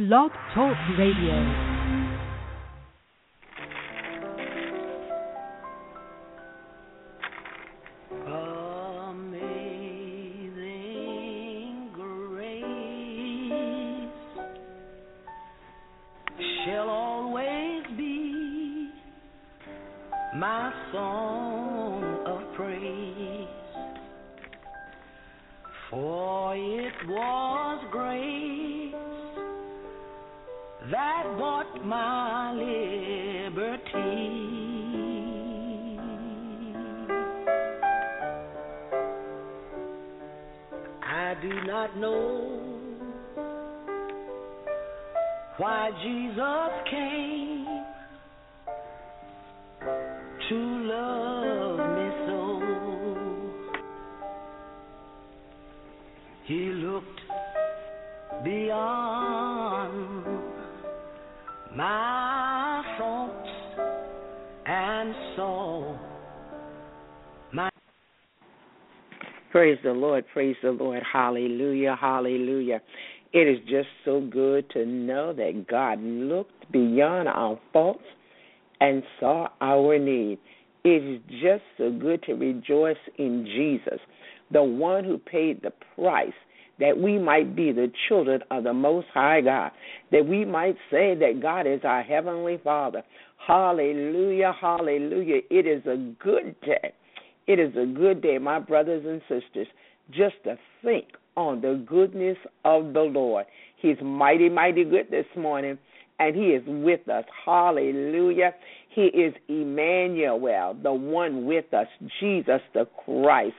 Blog Talk Radio. Praise the Lord, hallelujah, hallelujah. It is just so good to know that God looked beyond our faults and saw our need. It is just so good to rejoice in Jesus, the one who paid the price that we might be the children of the Most High God, that we might say that God is our Heavenly Father. Hallelujah, hallelujah. It is a good day. It is a good day, my brothers and sisters, just to think on the goodness of the Lord. He's mighty, mighty good this morning, and He is with us. Hallelujah. He is Emmanuel, the one with us, Jesus the Christ.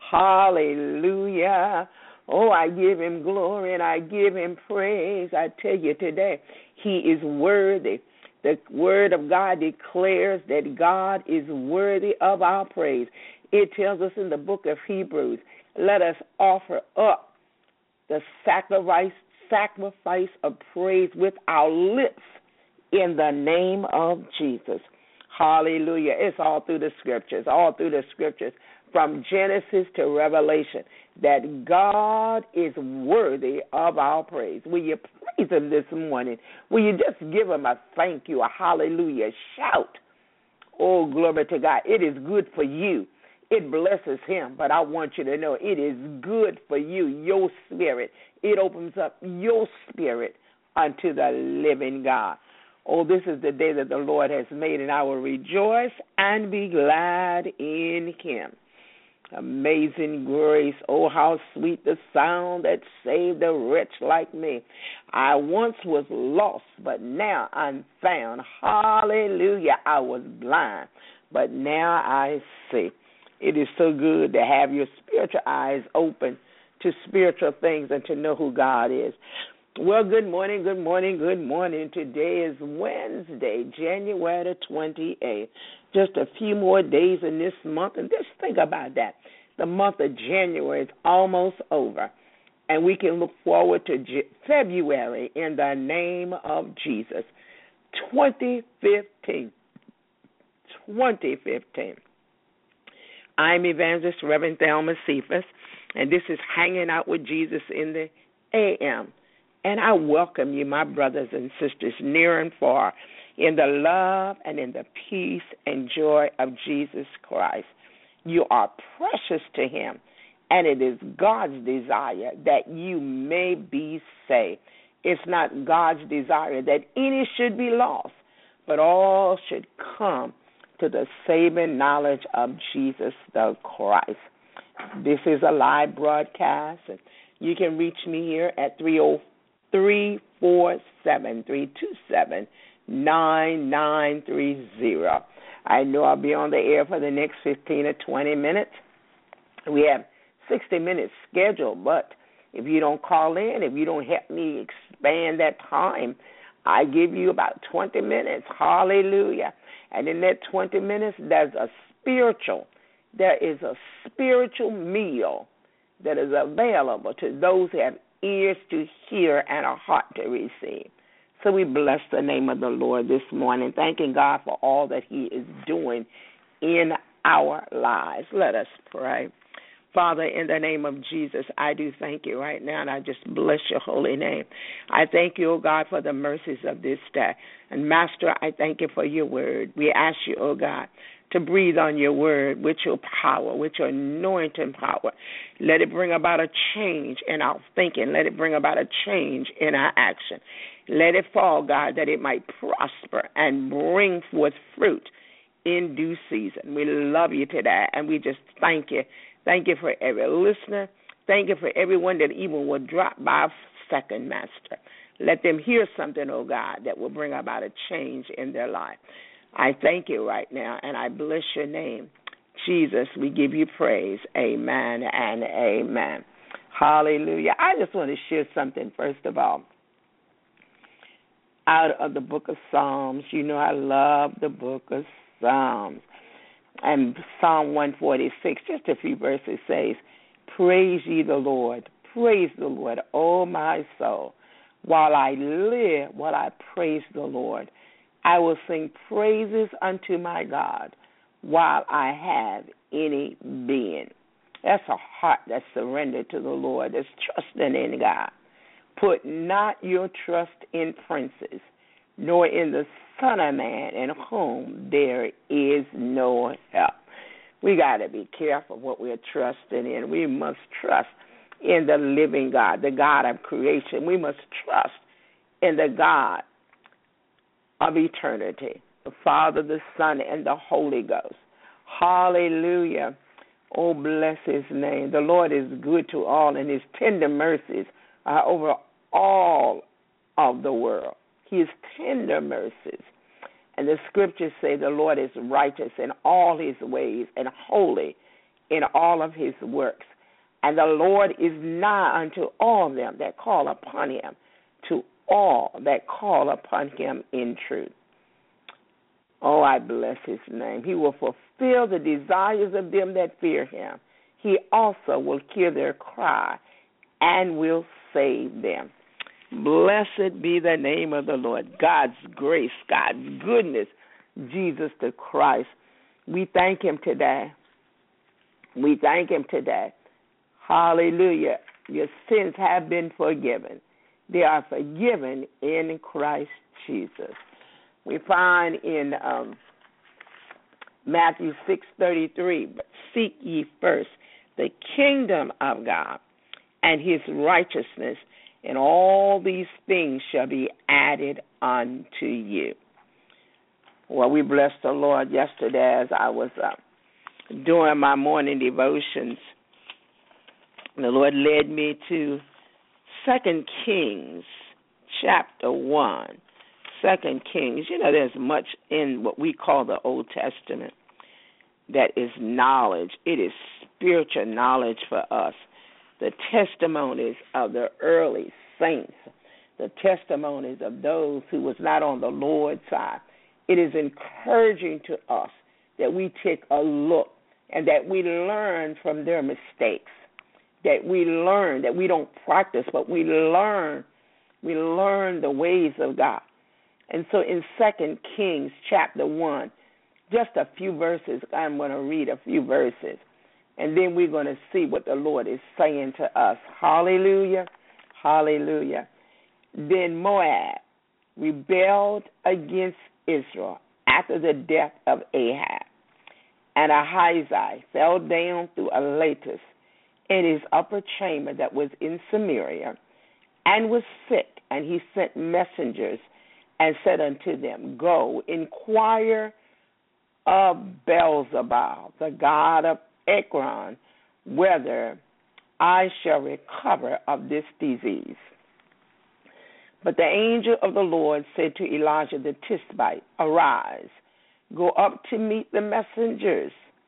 Hallelujah. Oh, I give Him glory and I give Him praise. I tell you today, He is worthy. The Word of God declares that God is worthy of our praise. It tells us in the book of Hebrews, let us offer up the sacrifice of praise with our lips in the name of Jesus. Hallelujah. It's all through the scriptures, from Genesis to Revelation, that God is worthy of our praise. Will you praise Him this morning? Will you just give Him a thank you, a hallelujah shout? Oh, glory to God. It is good for you. It blesses Him, but I want you to know it is good for you, your spirit. It opens up your spirit unto the living God. Oh, this is the day that the Lord has made, and I will rejoice and be glad in Him. Amazing grace, oh, how sweet the sound that saved a wretch like me. I once was lost, but now I'm found. Hallelujah, I was blind, but now I see. It is so good to have your spiritual eyes open to spiritual things and to know who God is. Well, good morning, good morning, good morning. Today is Wednesday, January the 28th. Just a few more days in this month, and just think about that. The month of January is almost over, and we can look forward to February in the name of Jesus. 2015. I'm Evangelist Reverend Thelma Cephas, and this is Hanging Out with Jesus in the AM. And I welcome you, my brothers and sisters, near and far, in the love and in the peace and joy of Jesus Christ. You are precious to Him, and it is God's desire that you may be saved. It's not God's desire that any should be lost, but all should come to the saving knowledge of Jesus the Christ. This is a live broadcast, and you can reach me here at 347-327-9930. I know I'll be on the air for the next 15 or 20 minutes. We have 60 minutes scheduled, but if you don't call in, if you don't help me expand that time, I give you about 20 minutes. Hallelujah. And in that 20 minutes, there is a spiritual meal that is available to those who have ears to hear and a heart to receive. So we bless the name of the Lord this morning, thanking God for all that He is doing in our lives. Let us pray. Father, in the name of Jesus, I do thank you right now, and I just bless your holy name. I thank you, O God, for the mercies of this day. And, Master, I thank you for your word. We ask you, O God, to breathe on your word with your power, with your anointing power. Let it bring about a change in our thinking. Let it bring about a change in our action. Let it fall, God, that it might prosper and bring forth fruit in due season. We love you today, and we just thank you. Thank you for every listener. Thank you for everyone that even will drop by a second, Master. Let them hear something, oh God, that will bring about a change in their life. I thank you right now, and I bless your name. Jesus, we give you praise. Amen and amen. Hallelujah. I just want to share something, first of all, out of the book of Psalms. You know I love the book of Psalms. And Psalm 146, just a few verses, says, praise ye the Lord, O my soul. While I live, while I praise the Lord, I will sing praises unto my God while I have any being. That's a heart that's surrendered to the Lord, that's trusting in God. Put not your trust in princes, nor in the Son of Man, in whom there is no help. We got to be careful what we're trusting in. We must trust in the living God, the God of creation. We must trust in the God of eternity, the Father, the Son, and the Holy Ghost. Hallelujah. Oh, bless his name. The Lord is good to all, and his tender mercies are over all of the world. His tender mercies. And the scriptures say the Lord is righteous in all his ways and holy in all of his works. And the Lord is nigh unto all them that call upon him, to all that call upon him in truth. Oh, I bless his name. He will fulfill the desires of them that fear him. He also will hear their cry and will save them. Blessed be the name of the Lord. God's grace, God's goodness, Jesus the Christ. We thank him today. We thank him today. Hallelujah. Your sins have been forgiven. They are forgiven in Christ Jesus. We find in Matthew 6:33, but seek ye first the kingdom of God and his righteousness, and all these things shall be added unto you. Well, we blessed the Lord yesterday as I was doing my morning devotions. The Lord led me to 2 Kings chapter 1. 2 Kings, you know, there's much in what we call the Old Testament that is knowledge. It is spiritual knowledge for us. The testimonies of the early saints, the testimonies of those who was not on the Lord's side. It is encouraging to us that we take a look and that we learn from their mistakes, that we learn, that we don't practice, but we learn the ways of God. And so in 2 Kings chapter 1, just a few verses, I'm going to read a few verses, and then we're going to see what the Lord is saying to us. Hallelujah, hallelujah. Then Moab rebelled against Israel after the death of Ahab, and Ahaziah fell down through Elatus in his upper chamber that was in Samaria, and was sick, and he sent messengers and said unto them, go, inquire of Beelzebub, the god of Ekron, whether I shall recover of this disease. But the angel of the Lord said to Elijah the Tishbite, arise, go up to meet the messengers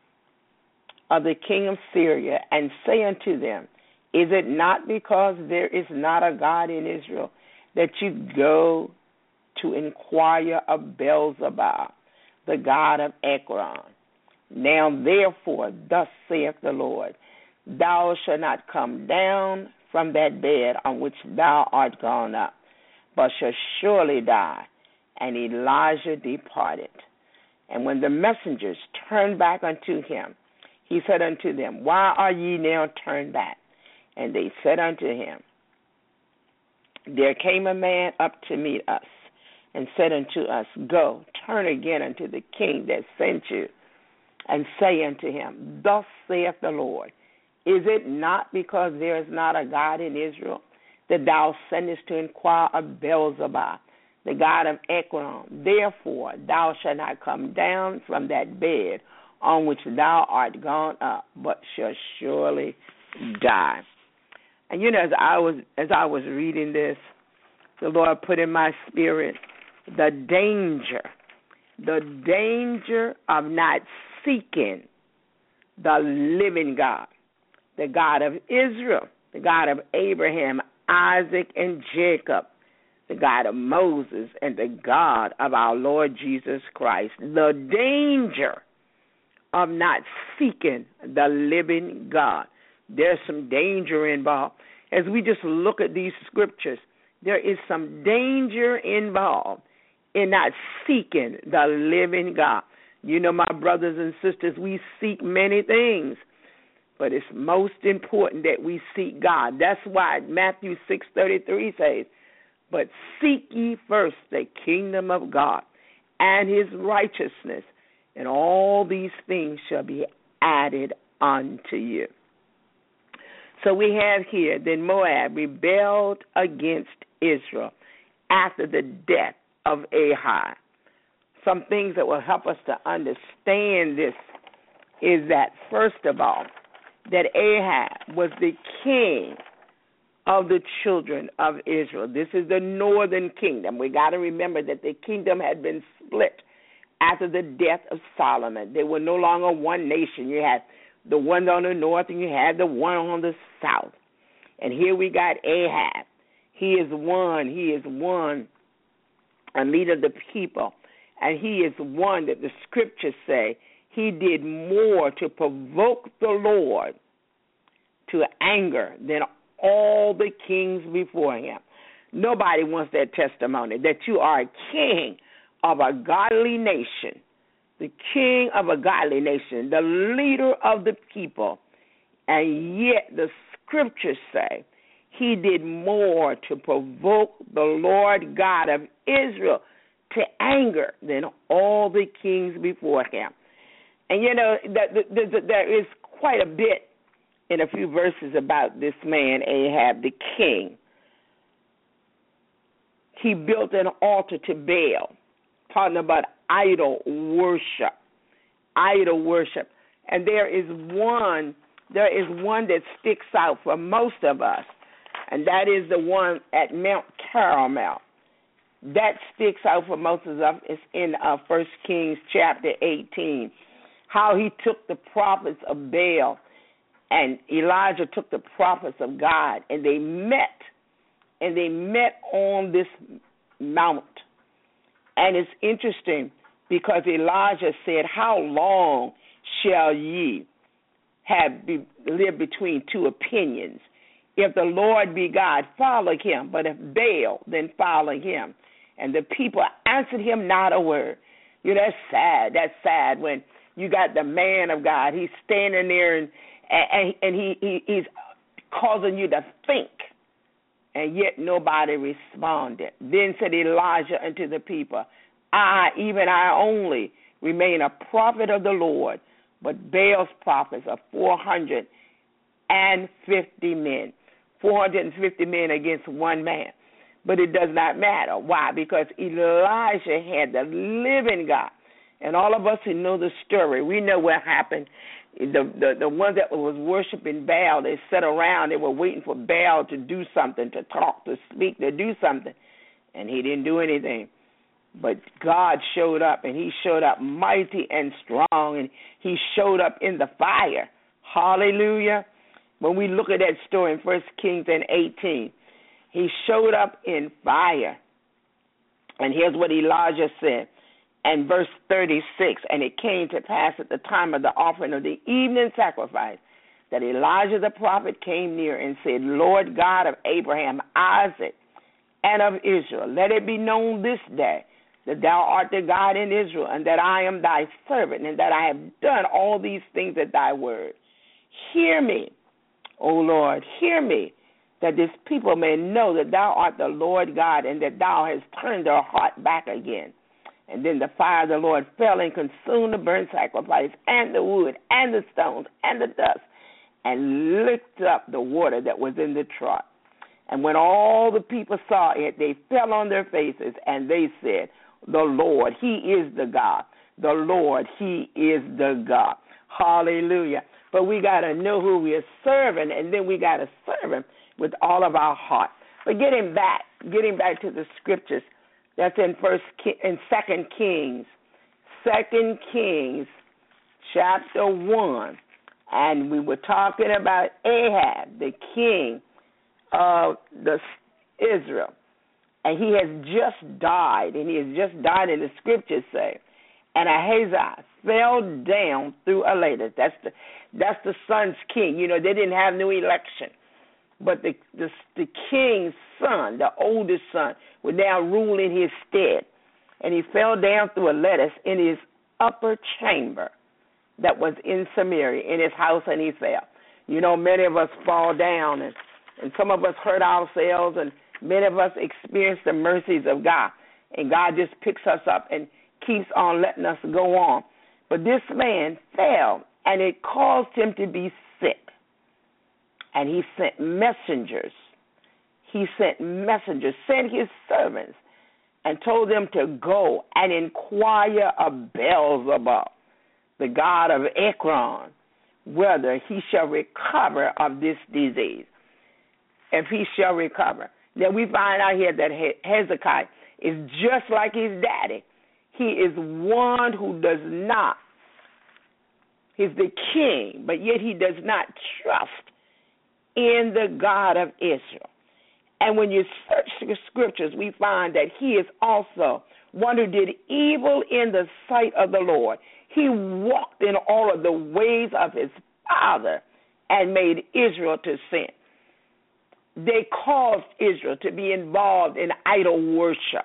of the king of Syria, and say unto them, is it not because there is not a God in Israel that you go to inquire of Beelzebub, the god of Ekron? Now therefore, thus saith the Lord, thou shalt not come down from that bed on which thou art gone up, but shalt surely die. And Elijah departed. And when the messengers turned back unto him, he said unto them, why are ye now turned back? And they said unto him, there came a man up to meet us, and said unto us, go, turn again unto the king that sent you, and say unto him, thus saith the Lord, is it not because there is not a God in Israel, that thou sendest to inquire of Beelzebub, the god of Ekron? Therefore thou shalt not come down from that bed on which thou art gone up, but shalt surely die. And as I was reading this, the Lord put in my spirit the danger of not seeking the living God, the God of Israel, the God of Abraham, Isaac, and Jacob, the God of Moses, and the God of our Lord Jesus Christ. The danger of not seeking the living God. There's some danger involved. As we just look at these scriptures, there is some danger involved in not seeking the living God. My brothers and sisters, we seek many things, but it's most important that we seek God. That's why Matthew 6:33 says, but seek ye first the kingdom of God and his righteousness, and all these things shall be added unto you. So we have here that Moab rebelled against Israel after the death of Ahab. Some things that will help us to understand this is that, first of all, that Ahab was the king of the children of Israel. This is the northern kingdom. We got to remember that the kingdom had been split after the death of Solomon. They were no longer one nation. You had the one on the north and you had the one on the south. And here we got Ahab. He is one, a leader of the people. And he is one that the scriptures say he did more to provoke the Lord to anger than all the kings before him. Nobody wants that testimony, that you are a king of a godly nation, the king of a godly nation, the leader of the people, and yet the scriptures say he did more to provoke the Lord God of Israel to anger than all the kings before him. And there is quite a bit in a few verses about this man, Ahab, the king. He built an altar to Baal, talking about idol worship. And there is one that sticks out for most of us, and that is the one at Mount Carmel. That sticks out for most of us. It's in 1 Kings chapter 18, how he took the prophets of Baal and Elijah took the prophets of God, and they met on this mount. And it's interesting because Elijah said, how long shall ye live between two opinions? If the Lord be God, follow him, but if Baal, then follow him. And the people answered him not a word. That's sad. That's sad when you got the man of God. He's standing there and he's causing you to think. And yet nobody responded. Then said Elijah unto the people, even I only, remain a prophet of the Lord, but Baal's prophets are 450 men. 450 men against one man. But it does not matter. Why? Because Elijah had the living God. And all of us who know the story, we know what happened. The ones that was worshiping Baal, they sat around, they were waiting for Baal to do something, to talk, to speak, to do something. And he didn't do anything. But God showed up, and he showed up mighty and strong, and he showed up in the fire. Hallelujah. When we look at that story in 1 Kings 18, he showed up in fire. And here's what Elijah said. And verse 36, and it came to pass at the time of the offering of the evening sacrifice that Elijah the prophet came near and said, Lord God of Abraham, Isaac, and of Israel, let it be known this day that thou art the God in Israel, and that I am thy servant, and that I have done all these things at thy word. Hear me, O Lord, hear me, that this people may know that thou art the Lord God, and that thou hast turned their heart back again. And then the fire of the Lord fell and consumed the burnt sacrifice, and the wood, and the stones, and the dust, and licked up the water that was in the trough. And when all the people saw it, they fell on their faces, and they said, the Lord, he is the God. The Lord, he is the God. Hallelujah. But we got to know who we are serving, and then we got to serve him with all of our heart. But getting back to the scriptures, that's in 2 Kings. 2 Kings chapter 1. And we were talking about Ahab, the king of Israel. And he has just died, and he has just died, in the scriptures say. And Ahaziah fell down through a ladder. That's the son's king. You know, they didn't have no election. But the king's son, the oldest son, was now ruling his stead. And he fell down through a lattice in his upper chamber that was in Samaria, in his house, and he fell. You know, many of us fall down, and some of us hurt ourselves, and many of us experience the mercies of God. And God just picks us up and keeps on letting us go on. But this man fell, and it caused him to be sick. And he sent messengers. Sent his servants, and told them to go and inquire of Beelzebub, the god of Ekron, whether he shall recover of this disease. If he shall recover. Then we find out here that Hezekiah is just like his daddy. He is one who does not. He's the king, but yet he does not trust in the God of Israel. And when you search the scriptures, we find that he is also one who did evil in the sight of the Lord. He walked in all of the ways of his father and made Israel to sin. They caused Israel to be involved in idol worship.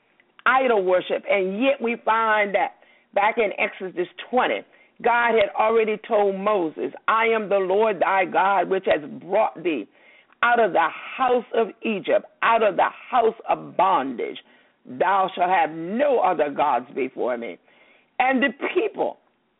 And yet we find that back in Exodus 20, God had already told Moses, I am the Lord thy God, which has brought thee out of the house of Egypt, out of the house of bondage. Thou shalt have no other gods before me. And the people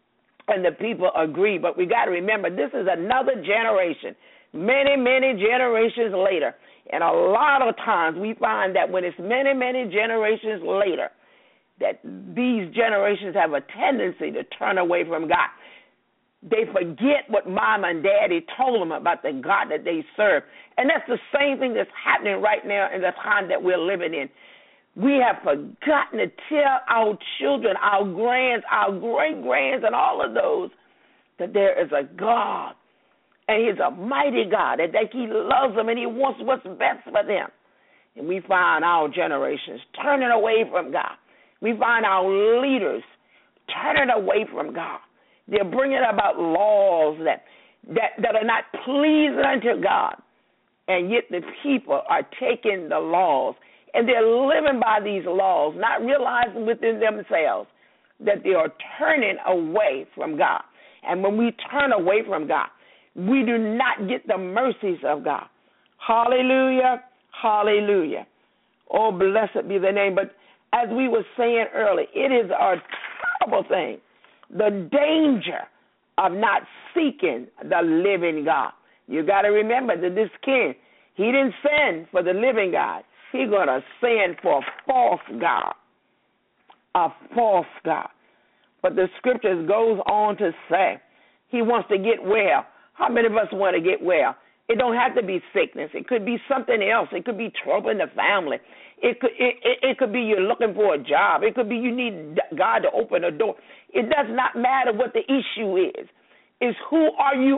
agree, but we got to remember, this is another generation, many, many generations later. And a lot of times we find that when it's many, many generations later, that these generations have a tendency to turn away from God. They forget what mom and daddy told them about the God that they serve. And that's the same thing that's happening right now in the time that we're living in. We have forgotten to tell our children, our grands, our great-grands, and all of those that there is a God. And he's a mighty God, and that he loves them and he wants what's best for them. And we find our generations turning away from God. We find our leaders turning away from God. They're bringing about laws that are not pleasing unto God. And yet the people are taking the laws, and they're living by these laws, not realizing within themselves that they are turning away from God. And when we turn away from God, we do not get the mercies of God. Hallelujah, hallelujah. Oh, blessed be the name. But as we were saying earlier, it is a terrible thing, the danger of not seeking the living God. You got to remember that this king, he didn't send for the living God. He's going to send for a false God, a false God. But the scriptures goes on to say he wants to get well. How many of us want to get well? It don't have to be sickness. It could be something else. It could be trouble in the family. It could be you're looking for a job. It could be you need God to open a door. It does not matter what the issue is. It's who are you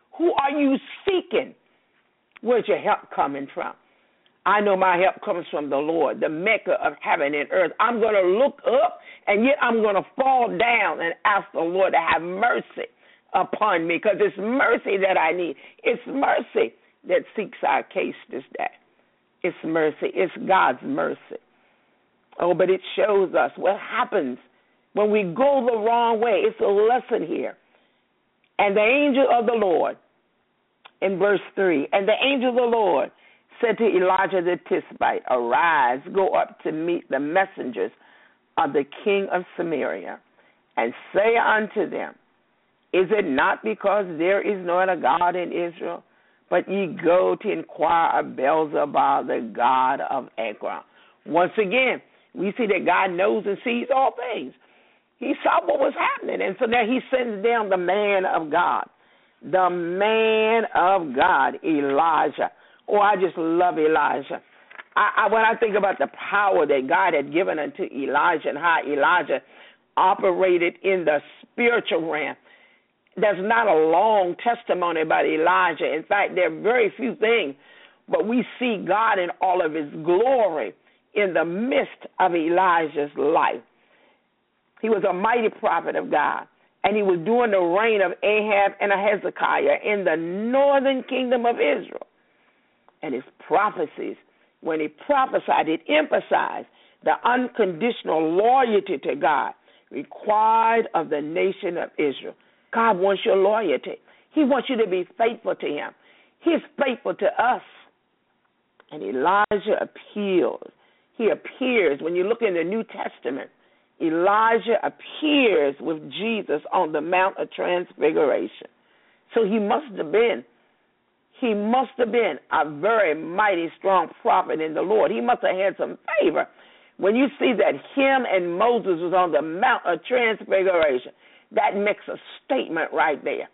seeking? Where's your help coming from? I know my help comes from the Lord, the maker of heaven and earth. I'm going to look up, and yet I'm going to fall down and ask the Lord to have mercy upon me, because it's mercy that I need. It's mercy that seeks our case this day. It's mercy. It's God's mercy. Oh, but it shows us what happens when we go the wrong way. It's a lesson here. And the angel of the Lord, in verse 3, and the angel of the Lord said to Elijah the Tishbite, arise, go up to meet the messengers of the king of Samaria, and say unto them, is it not because there is no other God in Israel, but ye go to inquire of Beelzebub, the god of Ekron? Once again, we see that God knows and sees all things. He saw what was happening, and so now he sends down the man of God. The man of God, Elijah. Oh, I just love Elijah. When I think about the power that God had given unto Elijah and how Elijah operated in the spiritual realm, there's not a long testimony about Elijah. In fact, there are very few things, but we see God in all of his glory in the midst of Elijah's life. He was a mighty prophet of God, and he was during the reign of Ahab and Hezekiah in the northern kingdom of Israel. And his prophecies, when he prophesied, it emphasized the unconditional loyalty to God required of the nation of Israel. God wants your loyalty. He wants you to be faithful to him. He's faithful to us. And Elijah appeals. He appears, when you look in the New Testament, Elijah appears with Jesus on the Mount of Transfiguration. So he must have been a very mighty, strong prophet in the Lord. He must have had some favor. When you see that him and Moses was on the Mount of Transfiguration, that makes a statement right there.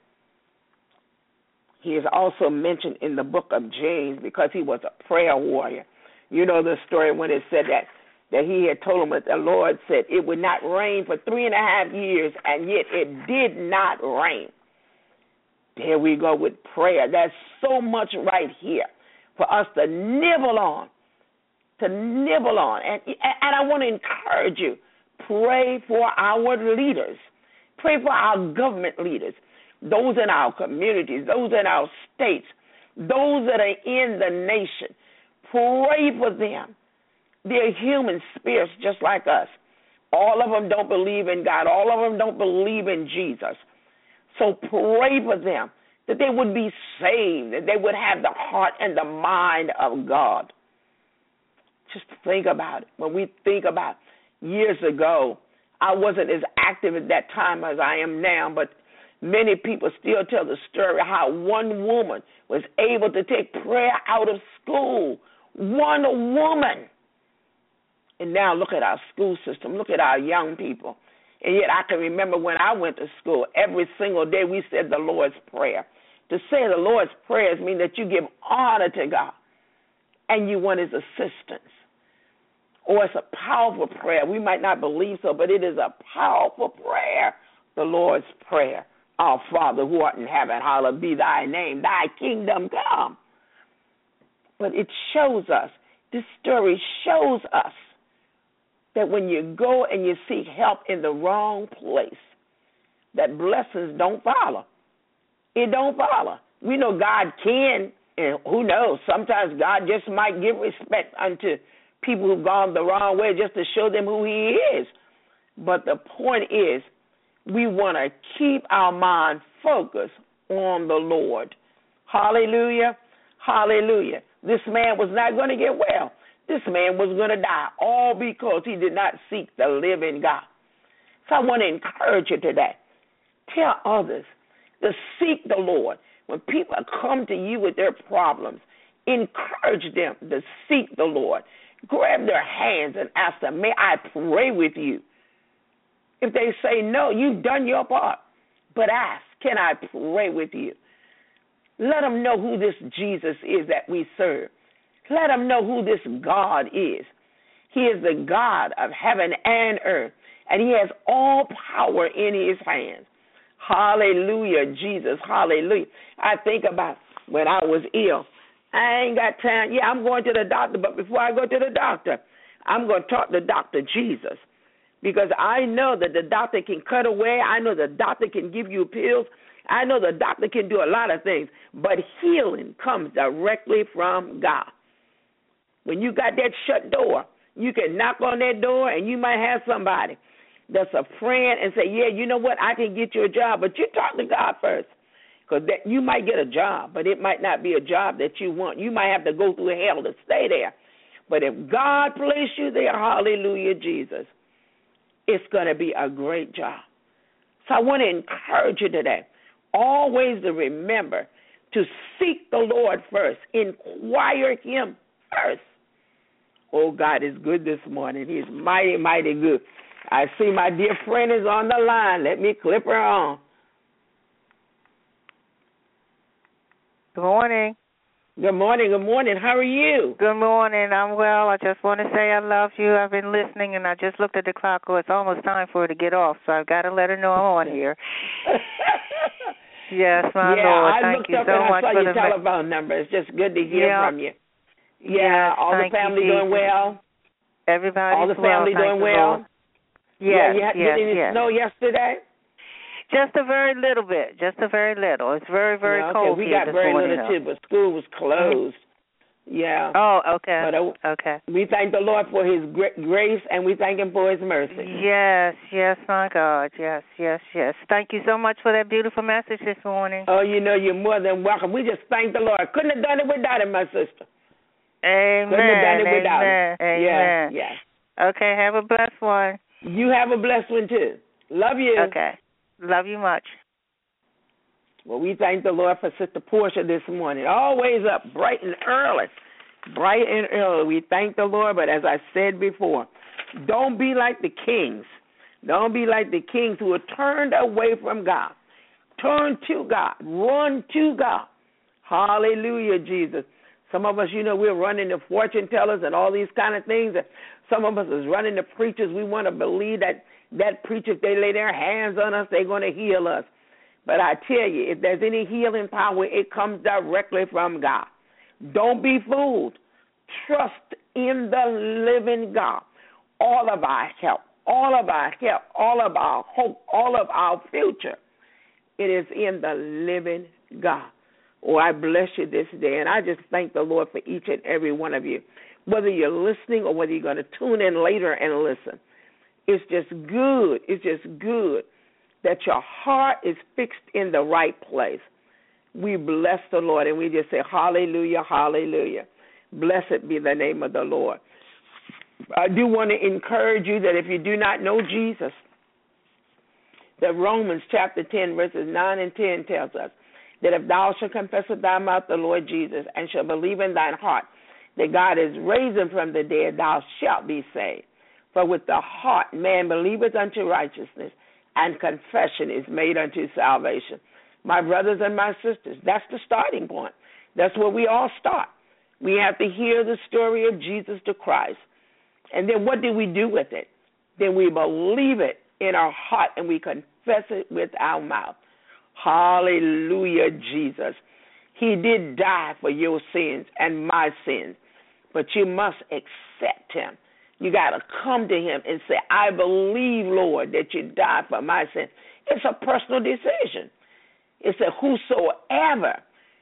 He is also mentioned in the book of James because he was a prayer warrior. You know the story when it said that he had told him that the Lord said it would not rain for 3.5 years, and yet it did not rain. There we go with prayer. There's so much right here for us to nibble on. And I want to encourage you, pray for our leaders. Pray for our government leaders, those in our communities, those in our states, those that are in the nation. Pray for them. They're human spirits just like us. All of them don't believe in God. All of them don't believe in Jesus. So pray for them that they would be saved, that they would have the heart and the mind of God. Just think about it. When we think about years ago, I wasn't as active at that time as I am now, but many people still tell the story how one woman was able to take prayer out of school. One woman. And now look at our school system. Look at our young people. And yet I can remember when I went to school, every single day we said the Lord's Prayer. To say the Lord's prayers means that you give honor to God and you want his assistance. Or it's a powerful prayer. We might not believe so, but it is a powerful prayer, the Lord's Prayer. Our Father who art in heaven, hallowed be thy name, thy kingdom come. But it shows us, this story shows us that when you go and you seek help in the wrong place, that blessings don't follow. It don't follow. We know God can, and who knows, sometimes God just might give respect unto people who've gone the wrong way just to show them who he is. But the point is, we want to keep our mind focused on the Lord. Hallelujah. Hallelujah. This man was not going to get well. This man was going to die, all because he did not seek the living God. So I want to encourage you today. Tell others to seek the Lord. When people come to you with their problems, encourage them to seek the Lord. Grab their hands and ask them, may I pray with you? If they say no, you've done your part. But ask, can I pray with you? Let them know who this Jesus is that we serve. Let them know who this God is. He is the God of heaven and earth, and he has all power in his hands. Hallelujah, Jesus, hallelujah. I think about when I was ill. I ain't got time. Yeah, I'm going to the doctor, but before I go to the doctor, I'm going to talk to Dr. Jesus, because I know that the doctor can cut away. I know the doctor can give you pills. I know the doctor can do a lot of things, but healing comes directly from God. When you got that shut door, You can knock on that door, and you might have somebody that's a friend and say, yeah, you know what, I can get you a job, but you talk to God first. Because you might get a job, but it might not be a job that you want. You might have to go through hell to stay there. But if God placed you there, hallelujah, Jesus, it's going to be a great job. So I want to encourage you today, always to remember to seek the Lord first. Inquire Him first. Oh, God is good this morning. He's mighty, mighty good. I see my dear friend is on the line. Let me clip her on. Good morning. Good morning, good morning. How are you? Good morning. I'm well. I just want to say I love you. I've been listening, and I just looked at the clock. Oh, it's almost time for her to get off, so I've got to let her know I'm on here. Yes, my Lord. Thank you so much for the... I looked up and I saw your telephone number. It's just good to hear from you. Yeah, yes, all the family doing well? Everybody's all the family doing well? Yes, you had any snow yesterday? Just a very little bit. Just a very little. It's very, very cold we here got very morning, little too, but school was closed. Yeah. Oh, okay. But, okay. We thank the Lord for His grace, and we thank Him for His mercy. Yes, my God. Yes. Thank you so much for that beautiful message this morning. Oh, you're more than welcome. We just thank the Lord. Couldn't have done it without Him, my sister. Amen. Couldn't have done it without Him. Amen. Yeah. Okay, have a blessed one. You have a blessed one, too. Love you. Okay. Love you much. Well, we thank the Lord for Sister Portia this morning. Always up bright and early. Bright and early. We thank the Lord, but as I said before, don't be like the kings. Don't be like the kings who are turned away from God. Turn to God. Run to God. Hallelujah, Jesus. Some of us, we're running to fortune tellers and all these kind of things. Some of us is running to preachers. We want to believe that preacher, if they lay their hands on us, they're going to heal us. But I tell you, if there's any healing power, it comes directly from God. Don't be fooled. Trust in the living God. All of our help, all of our hope, all of our future, it is in the living God. Oh, I bless you this day, and I just thank the Lord for each and every one of you. Whether you're listening or whether you're going to tune in later and listen, it's just good. It's just good that your heart is fixed in the right place. We bless the Lord, and we just say, hallelujah, hallelujah. Blessed be the name of the Lord. I do want to encourage you that if you do not know Jesus, that Romans chapter 10, verses 9 and 10 tells us that if thou shalt confess with thy mouth the Lord Jesus and shalt believe in thine heart that God is raised him from the dead, thou shalt be saved. For with the heart man believeth unto righteousness, and confession is made unto salvation. My brothers and my sisters, that's the starting point. That's where we all start. We have to hear the story of Jesus the Christ. And then what do we do with it? Then we believe it in our heart and we confess it with our mouth. Hallelujah, Jesus. He did die for your sins and my sins, but you must accept him. You got to come to him and say, I believe, Lord, that you died for my sins. It's a personal decision. It's a whosoever,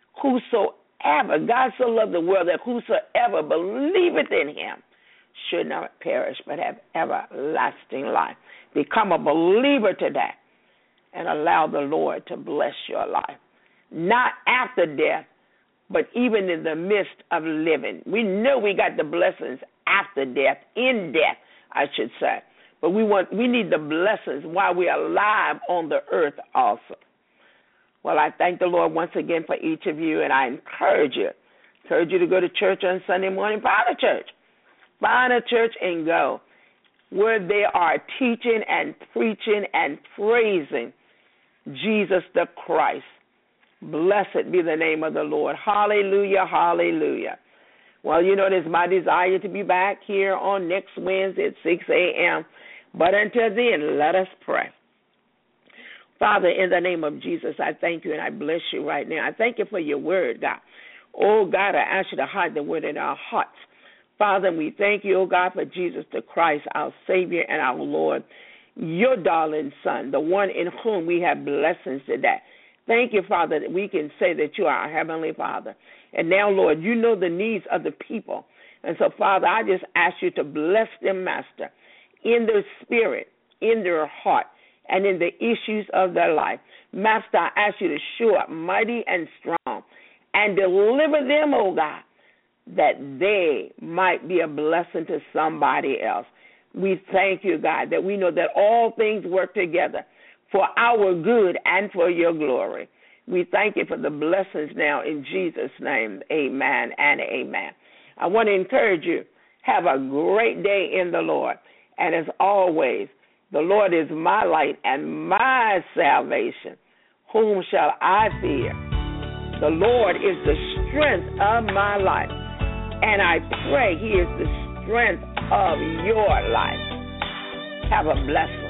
God so loved the world that whosoever believeth in him should not perish but have everlasting life. Become a believer today and allow the Lord to bless your life. Not after death, but even in the midst of living. We know we got the blessings after death, in death, I should say. But we need the blessings while we're alive on the earth also. Well, I thank the Lord once again for each of you, and I encourage you to go to church on Sunday morning. Find a church. Find a church and go where they are teaching and preaching and praising Jesus the Christ. Blessed be the name of the Lord. Hallelujah, hallelujah. Well, it is my desire to be back here on next Wednesday at 6 a.m. But until then, let us pray. Father, in the name of Jesus, I thank you and I bless you right now. I thank you for your word, God. Oh, God, I ask you to hide the word in our hearts. Father, we thank you, oh God, for Jesus the Christ, our Savior and our Lord, your darling Son, the one in whom we have blessings today. Thank you, Father, that we can say that you are our Heavenly Father. And now, Lord, you know the needs of the people And so, Father, I just ask you to bless them, Master, in their spirit, in their heart, and in the issues of their life. Master, I ask you to show up mighty and strong and deliver them, oh God, that they might be a blessing to somebody else. We thank you, God, that we know that all things work together for our good and for your glory. We thank you for the blessings now in Jesus' name. Amen and amen. I want to encourage you, have a great day in the Lord. And as always, the Lord is my light and my salvation. Whom shall I fear? The Lord is the strength of my life. And I pray he is the strength of your life. Have a blessed one.